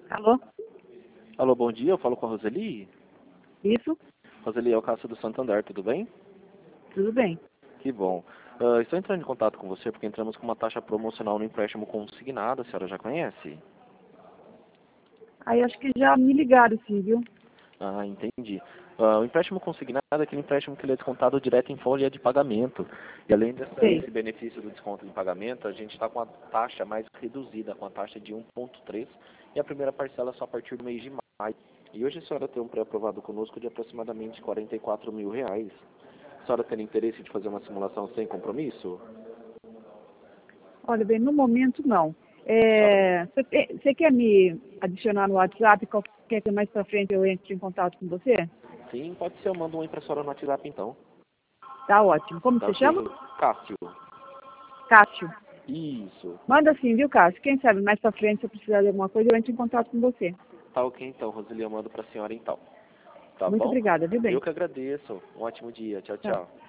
Alô? Alô, bom dia, eu falo com a Roseli. Isso? Roseli, é o Cássio do Santander, tudo bem? Tudo bem. Que bom. Estou entrando em contato com você porque entramos com uma taxa promocional no empréstimo consignado, a senhora já conhece? Aí acho que já me ligaram, sim, viu? Ah, entendi. O empréstimo consignado é aquele empréstimo que ele é descontado direto em folha de pagamento. E além Sei. desse benefício do desconto de pagamento, a gente está com a taxa mais reduzida, com a taxa de 1,3, e a primeira parcela é só a partir do mês de maio. E hoje a senhora tem um pré-aprovado conosco de aproximadamente R$ 44.000. A senhora tem interesse de fazer uma simulação sem compromisso? Olha, bem, no momento não. Senhora, Você quer me adicionar no WhatsApp? Quer que mais pra frente eu entre em contato com você? sim, pode ser, eu mando uma impressora no WhatsApp então. Tá ótimo. Como Tá você ok? chama? Cássio. Cássio. Isso. Manda sim, viu, Cássio? Quem sabe mais pra frente, se eu precisar de alguma coisa, eu entro em contato com você. Tá ok então, Roseli, eu mando pra senhora então. Tá Muito bom? obrigada, viu, Eu bem? que agradeço. Um ótimo dia. Tchau, Tá. tchau.